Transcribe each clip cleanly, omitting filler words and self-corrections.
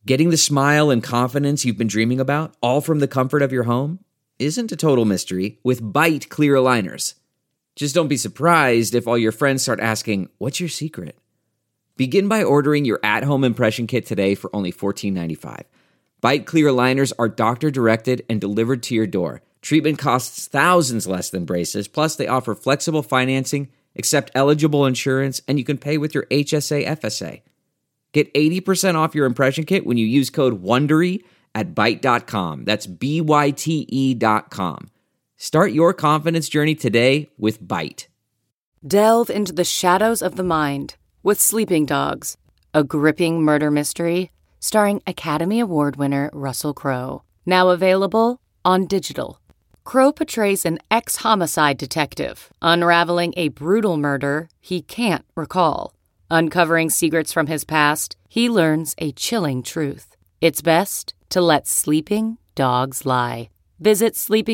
Getting the smile and confidence you've been dreaming about, all from the comfort of your home, isn't a total mystery with Byte clear aligners. Just don't be surprised if all your friends start asking, "What's your secret?" Begin by ordering your at-home impression kit today for only $14.95. Byte clear aligners are doctor-directed and delivered to your door. Treatment costs thousands less than braces, plus they offer flexible financing, accept eligible insurance, and you can pay with your HSA FSA. Get 80% off your impression kit when you use code WONDERY at Byte.com. That's BYTE.com. Start your confidence journey today with Byte. Delve into the shadows of the mind with Sleeping Dogs, a gripping murder mystery starring Academy Award winner Russell Crowe. Now available on digital. Crowe portrays an ex-homicide detective unraveling a brutal murder he can't recall. Uncovering secrets from his past, he learns a chilling truth. It's best to let sleeping dogs lie. Visit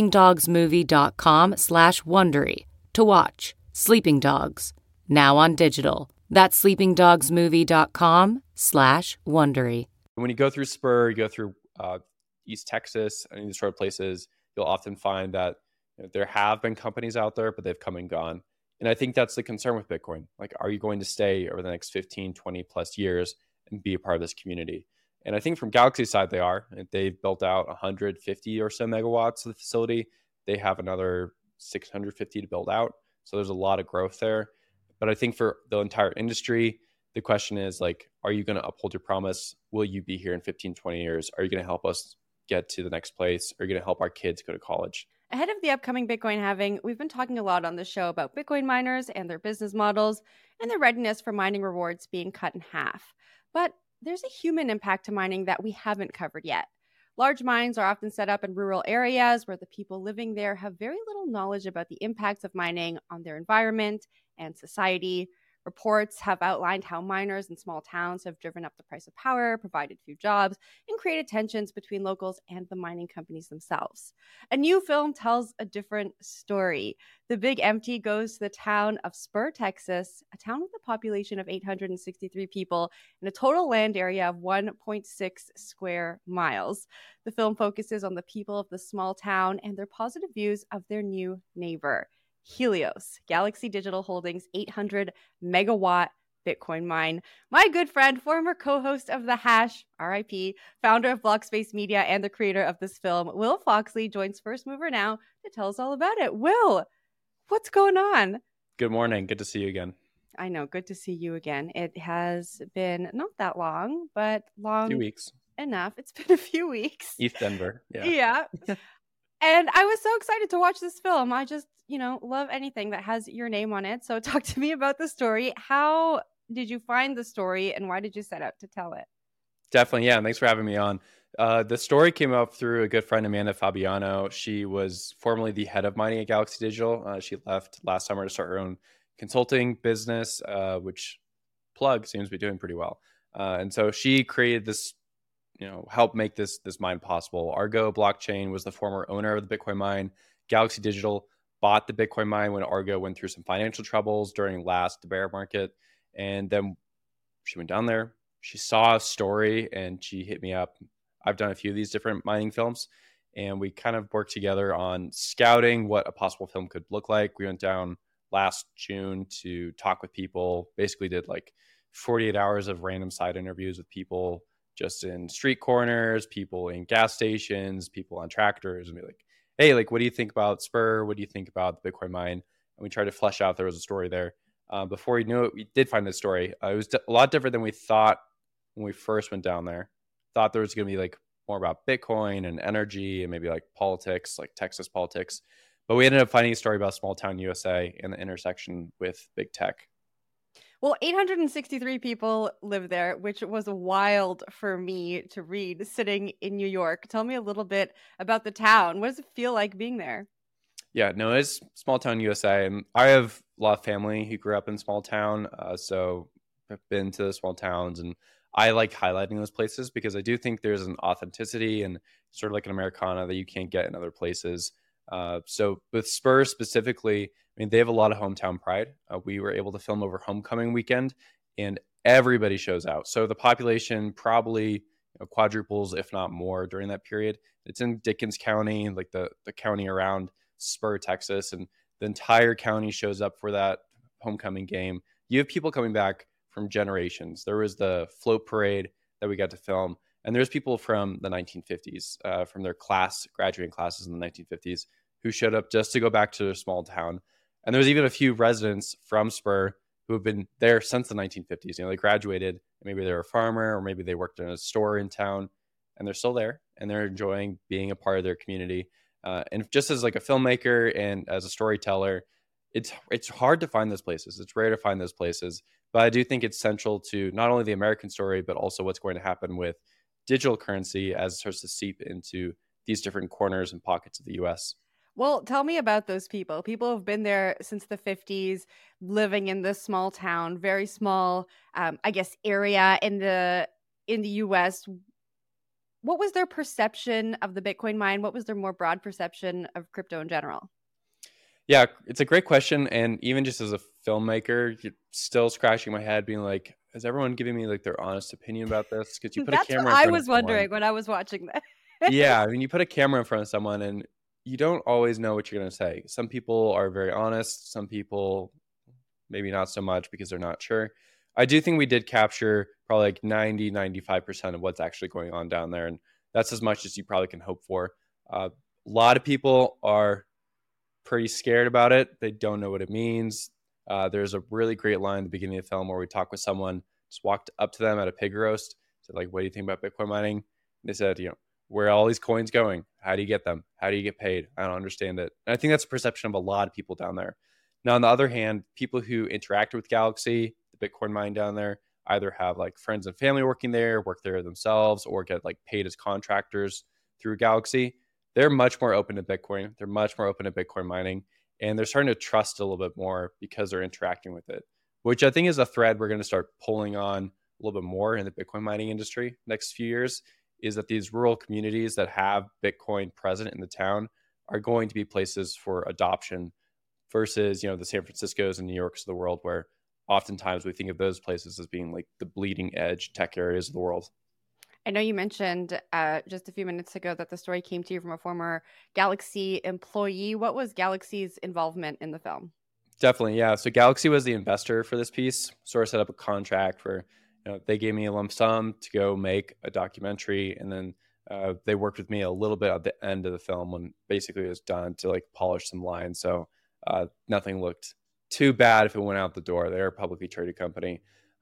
sleepingdogsmovie.com/Wondery to watch Sleeping Dogs, now on digital. That's sleepingdogsmovie.com/Wondery. When you go through Spur, you go through East Texas, any of these sort of places, you'll often find that there have been companies out there, but they've come and gone. And I think that's the concern with Bitcoin. Like, are you going to stay over the next 15, 20 plus years and be a part of this community? And I think from Galaxy's side, they are. They've built out 150 or so megawatts of the facility. They have another 650 to build out. So there's a lot of growth there. But I think for the entire industry, the question is, like, are you going to uphold your promise? Will you be here in 15, 20 years? Are you going to help us get to the next place? Are you going to help our kids go to college? Ahead of the upcoming Bitcoin halving, we've been talking a lot on the show about Bitcoin miners and their business models and their readiness for mining rewards being cut in half. But there's a human impact to mining that we haven't covered yet. Large mines are often set up in rural areas where the people living there have very little knowledge about the impacts of mining on their environment and society. Reports have outlined how miners in small towns have driven up the price of power, provided few jobs, and created tensions between locals and the mining companies themselves. A new film tells a different story. The Big Empty goes to the town of Spur, Texas, a town with a population of 863 people and a total land area of 1.6 square miles. The film focuses on the people of the small town and their positive views of their new neighbor, Helios, Galaxy Digital Holdings' 800 megawatt Bitcoin mine. My good friend, former co-host of The Hash, RIP, founder of Blockspace Media and the creator of this film, Will Foxley, joins First Mover now to tell us all about it. Will, what's going on? Good morning. Good to see you again. I know. Good to see you again. It has been not that long, but long. A few weeks. Enough. It's been a few weeks. East Denver. Yeah. Yeah. And I was so excited to watch this film. I just, love anything that has your name on it. So talk to me about the story. How did you find the story and why did you set out to tell it? Definitely. Yeah. Thanks for having me on. The story came up through a good friend, Amanda Fabiano. She was formerly the head of mining at Galaxy Digital. She left last summer to start her own consulting business, which plug seems to be doing pretty well. And so she created this, helped make this mine possible. Argo Blockchain was the former owner of the Bitcoin mine. Galaxy Digital bought the Bitcoin mine when Argo went through some financial troubles during the bear market. And then she went down there. She saw a story and she hit me up. I've done a few of these different mining films, and we kind of worked together on scouting what a possible film could look like. We went down last June to talk with people, basically did like 48 hours of random side interviews with people just in street corners, people in gas stations, people on tractors, and be like, hey, like, what do you think about Spur? What do you think about the Bitcoin mine? And we tried to flesh out there was a story there. Before we knew it, we did find this story. It was a lot different than we thought when we first went down there. Thought there was going to be like more about Bitcoin and energy and maybe like politics, like Texas politics. But we ended up finding a story about small town USA and the intersection with big tech. Well, 863 people live there, which was wild for me to read sitting in New York. Tell me a little bit about the town. What does it feel like being there? Yeah, no, it's small town USA. And I have a lot of family who grew up in small town. So I've been to the small towns, and I like highlighting those places because I do think there's an authenticity and sort of like an Americana that you can't get in other places. So with Spurs specifically, I mean, they have a lot of hometown pride. We were able to film over homecoming weekend, and everybody shows out. So the population probably quadruples, if not more, during that period. It's in Dickens County, like the county around Spur, Texas, and the entire county shows up for that homecoming game. You have people coming back from generations. There was the float parade that we got to film, and there's people from the 1950s, from their graduating classes in the 1950s, who showed up just to go back to their small town. And there's even a few residents from Spur who have been there since the 1950s. They graduated, maybe they're a farmer, or maybe they worked in a store in town, and they're still there, and they're enjoying being a part of their community. And just as like a filmmaker and as a storyteller, it's hard to find those places. It's rare to find those places. But I do think it's central to not only the American story, but also what's going to happen with digital currency as it starts to seep into these different corners and pockets of the U.S. Well, tell me about those people. People have been there since the 50s, living in this small town, very small, I guess, area in the U.S. What was their perception of the Bitcoin mine? What was their more broad perception of crypto in general? Yeah, it's a great question. And even just as a filmmaker, you're still scratching my head being like, is everyone giving me like their honest opinion about this? Because you put a camera in front of someone. That's what I was wondering when I was watching that. Yeah, I mean, you put a camera in front of someone and you don't always know what you're going to say. Some people are very honest. Some people maybe not so much because they're not sure. I do think we did capture probably like 95% of what's actually going on down there. And that's as much as you probably can hope for. A lot of people are pretty scared about it. They don't know what it means. There's a really great line at the beginning of the film where we talk with someone, just walked up to them at a pig roast, said like, what do you think about Bitcoin mining? And they said, where are all these coins going? How do you get them? How do you get paid? I don't understand it. And I think that's a perception of a lot of people down there. Now, on the other hand, people who interact with Galaxy, the Bitcoin mine down there, either have like friends and family working there, work there themselves, or get like paid as contractors through Galaxy. They're much more open to Bitcoin. They're much more open to Bitcoin mining. And they're starting to trust a little bit more because they're interacting with it, which I think is a thread we're going to start pulling on a little bit more in the Bitcoin mining industry next few years, is that these rural communities that have Bitcoin present in the town are going to be places for adoption versus, the San Franciscos and New Yorks of the world, where oftentimes we think of those places as being like the bleeding edge tech areas of the world. I know you mentioned just a few minutes ago that the story came to you from a former Galaxy employee. What was Galaxy's involvement in the film? Definitely, yeah. So Galaxy was the investor for this piece. Sort of set up a contract where they gave me a lump sum to go make a documentary, and then they worked with me a little bit at the end of the film when basically it was done to like polish some lines. So nothing looked too bad if it went out the door. They're a publicly traded company.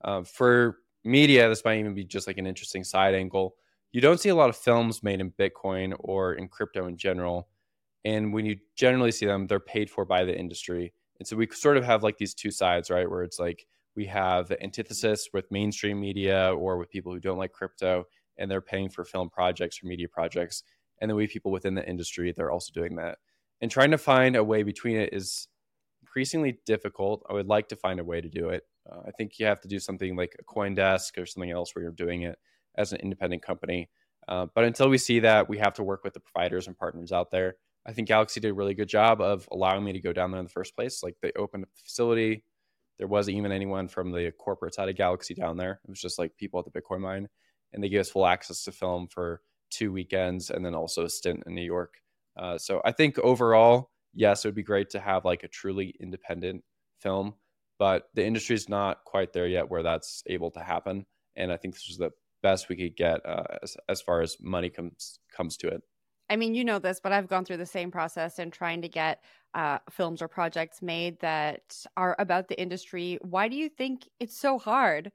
For media, this might even be just like an interesting side angle. You don't see a lot of films made in Bitcoin or in crypto in general. And when you generally see them, they're paid for by the industry. And so we sort of have like these two sides, right? Where it's like we have the antithesis with mainstream media or with people who don't like crypto, and they're paying for film projects or media projects. And then we have people within the industry that are also doing that. And trying to find a way between it is increasingly difficult. I would like to find a way to do it. I think you have to do something like a CoinDesk or something else where you're doing it as an independent company. But until we see that, we have to work with the providers and partners out there. I think Galaxy did a really good job of allowing me to go down there in the first place. Like they opened up the facility. There wasn't even anyone from the corporate side of Galaxy down there. It was just like people at the Bitcoin mine. And they gave us full access to film for 2 weekends and then also a stint in New York. So I think overall, yes, it would be great to have like a truly independent film. But the industry is not quite there yet where that's able to happen. And I think this was the best we could get as far as money comes to it. I mean, you know this, but I've gone through the same process in trying to get films or projects made that are about the industry. Why do you think it's so hard?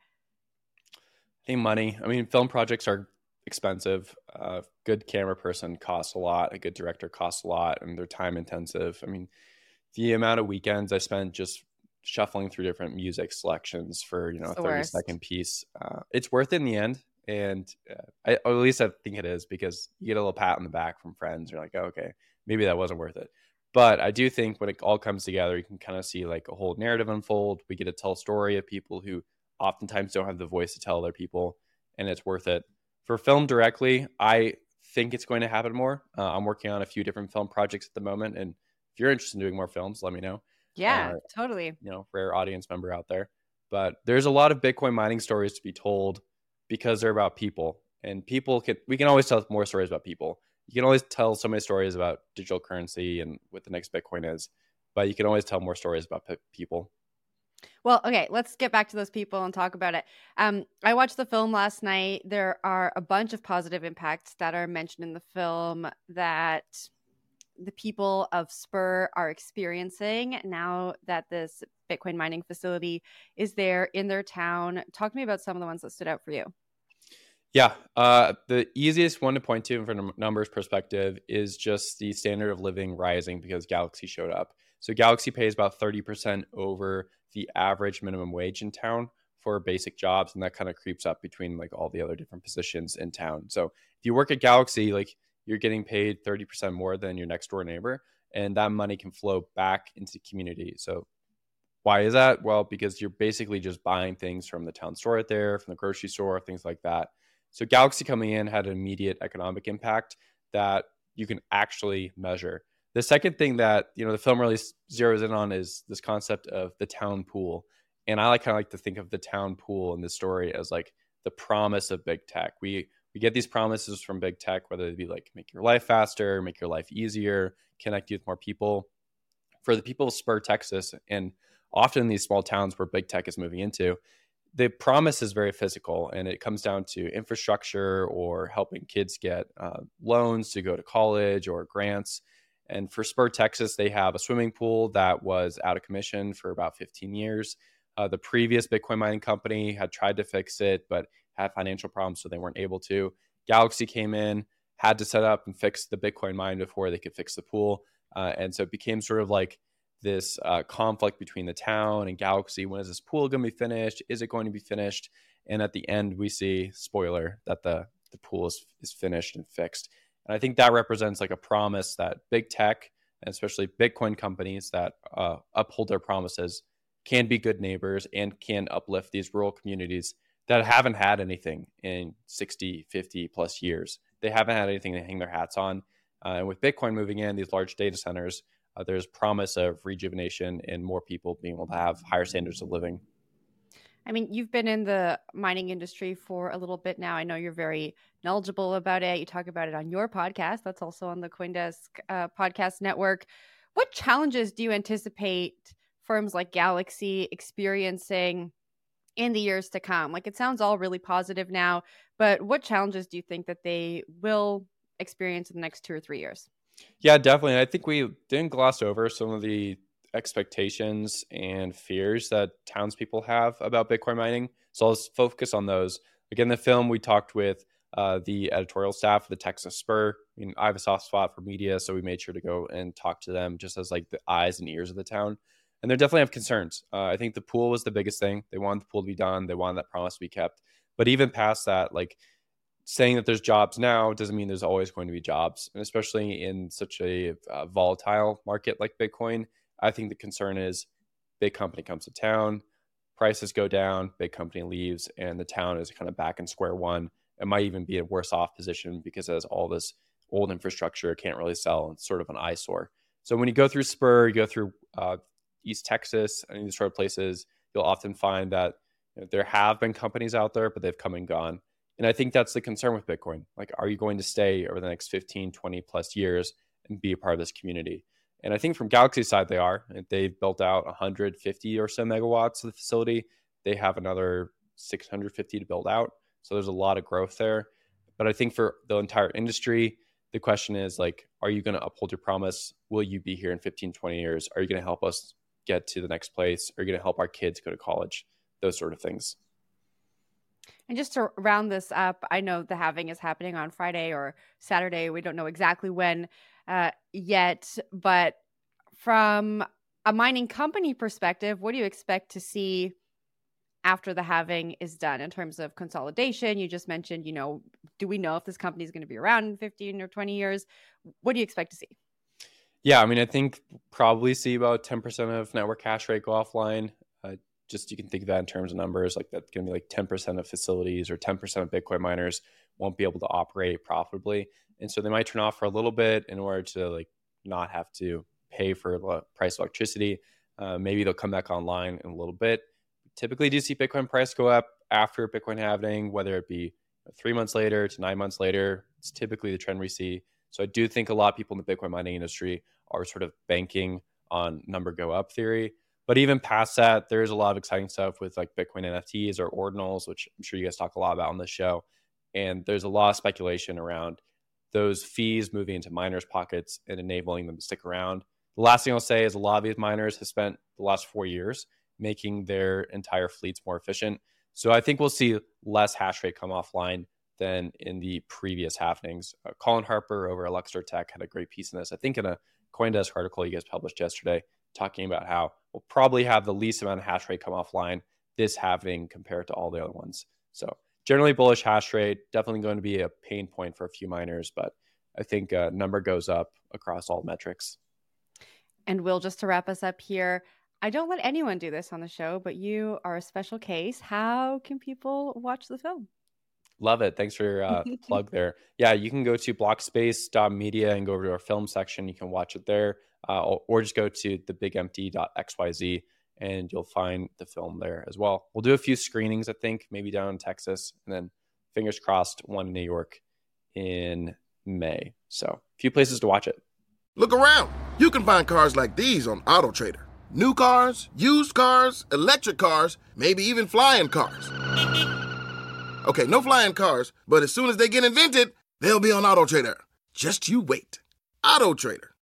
I think money. I mean, film projects are expensive. A good camera person costs a lot. A good director costs a lot, and they're time intensive. I mean, the amount of weekends I spent just shuffling through different music selections for, a 30-second piece. It's worth it in the end. And at least I think it is, because you get a little pat on the back from friends. You're like, oh, okay, maybe that wasn't worth it. But I do think when it all comes together, you can kind of see like a whole narrative unfold. We get to tell a story of people who oftentimes don't have the voice to tell other people, and it's worth it. For film directly, I think it's going to happen more. I'm working on a few different film projects at the moment. And if you're interested in doing more films, let me know. Yeah, totally. Rare audience member out there. But there's a lot of Bitcoin mining stories to be told because they're about people. And we can always tell more stories about people. You can always tell so many stories about digital currency and what the next Bitcoin is, but you can always tell more stories about people. Well, okay, let's get back to those people and talk about it. I watched the film last night. There are a bunch of positive impacts that are mentioned in the film that the people of Spur are experiencing now that this Bitcoin mining facility is there in their town. Talk to me about some of the ones that stood out for you. Yeah, the easiest one to point to from a numbers perspective is just the standard of living rising because Galaxy showed up. So Galaxy pays about 30% over the average minimum wage in town for basic jobs, and that kind of creeps up between like all the other different positions in town. So if you work at Galaxy, like you're getting paid 30% more than your next door neighbor, and that money can flow back into the community. So why is that? Well, because you're basically just buying things from the town store out there, from the grocery store, things like that. So Galaxy coming in had an immediate economic impact that you can actually measure. The second thing that the film really zeroes in on is this concept of the town pool. And I kind of like to think of the town pool in this story as like the promise of big tech. We get these promises from big tech, whether it be like make your life faster, make your life easier, connect you with more people. For the people of Spur, Texas, and often these small towns where big tech is moving into, the promise is very physical, and it comes down to infrastructure or helping kids get loans to go to college or grants. And for Spur, Texas, they have a swimming pool that was out of commission for about 15 years. The previous Bitcoin mining company had tried to fix it, but had financial problems, so they weren't able to. Galaxy came in, had to set up and fix the Bitcoin mine before they could fix the pool. And so it became sort of like this conflict between the town and Galaxy. When is this pool going to be finished? Is it going to be finished? And at the end, we see, spoiler, that the pool is finished and fixed. And I think that represents like a promise that big tech, and especially Bitcoin companies that uphold their promises, can be good neighbors and can uplift these rural communities that haven't had anything in 60, 50 plus years. They haven't had anything to hang their hats on. And with Bitcoin moving in, these large data centers, there's promise of rejuvenation and more people being able to have higher standards of living. I mean, you've been in the mining industry for a little bit now. I know you're very knowledgeable about it. You talk about it on your podcast. That's also on the CoinDesk podcast network. What challenges do you anticipate firms like Galaxy experiencing in the years to come? Like, it sounds all really positive now, but what challenges do you think that they will experience in the next 2 or 3 years? Yeah, definitely. I think we didn't gloss over some of the expectations and fears that townspeople have about Bitcoin mining. So let's focus on those. Again, in the film, we talked with the editorial staff of the Texas Spur. I mean, I have a soft spot for media, so we made sure to go and talk to them just as like the eyes and ears of the town. And they definitely have concerns. I think the pool was the biggest thing. They wanted the pool to be done. They wanted that promise to be kept. But even past that, like saying that there's jobs now doesn't mean there's always going to be jobs. And especially in such a volatile market like Bitcoin, I think the concern is big company comes to town, prices go down, big company leaves, and the town is kind of back in square one. It might even be a worse off position because it has all this old infrastructure, it can't really sell. It's sort of an eyesore. So when you go through Spur, you go through East Texas, and these sort of places, you'll often find that there have been companies out there, but they've come and gone. And I think that's the concern with Bitcoin. Like, are you going to stay over the next 15, 20 plus years and be a part of this community? And I think from Galaxy's side, they are. They've built out 150 or so megawatts of the facility. They have another 650 to build out. So there's a lot of growth there. But I think for the entire industry, the question is like, are you going to uphold your promise? Will you be here in 15, 20 years? Are you going to help us get to the next place? Are you going to help our kids go to college? Those sort of things. And just to round this up, I know the halving is happening on Friday or Saturday. We don't know exactly when yet, but from a mining company perspective, what do you expect to see after the halving is done in terms of consolidation? You just mentioned, do we know if this company is going to be around in 15 or 20 years? What do you expect to see? Yeah, I mean, I think probably see about 10% of network hash rate go offline. Just you can think of that in terms of numbers, like that's going to be like 10% of facilities or 10% of Bitcoin miners won't be able to operate profitably. And so they might turn off for a little bit in order to like not have to pay for the price of electricity. Maybe they'll come back online in a little bit. Typically do see Bitcoin price go up after Bitcoin halving, whether it be 3 months later to 9 months later. It's typically the trend we see. So I do think a lot of people in the Bitcoin mining industry are sort of banking on number go up theory. But even past that, there's a lot of exciting stuff with like Bitcoin NFTs or ordinals, which I'm sure you guys talk a lot about on this show. And there's a lot of speculation around those fees moving into miners' pockets and enabling them to stick around. The last thing I'll say is a lot of these miners have spent the last 4 years making their entire fleets more efficient. So I think we'll see less hash rate come offline than in the previous halvings. Colin Harper over at Luxor Tech had a great piece in this, I think in a CoinDesk article you guys published yesterday, talking about how we'll probably have the least amount of hash rate come offline this halving compared to all the other ones. So generally bullish hash rate, definitely going to be a pain point for a few miners, but I think number goes up across all metrics. And Will, just to wrap us up here, I don't let anyone do this on the show, but you are a special case. How can people watch the film? Love it. Thanks for your plug there. Yeah, you can go to blockspace.media and go over to our film section. You can watch it there, or just go to thebigempty.xyz and you'll find the film there as well. We'll do a few screenings, I think, maybe down in Texas, and then fingers crossed, one in New York in May. So a few places to watch it. Look around. You can find cars like these on AutoTrader. New cars, used cars, electric cars, maybe even flying cars. Okay, no flying cars, but as soon as they get invented, they'll be on AutoTrader. Just you wait. AutoTrader.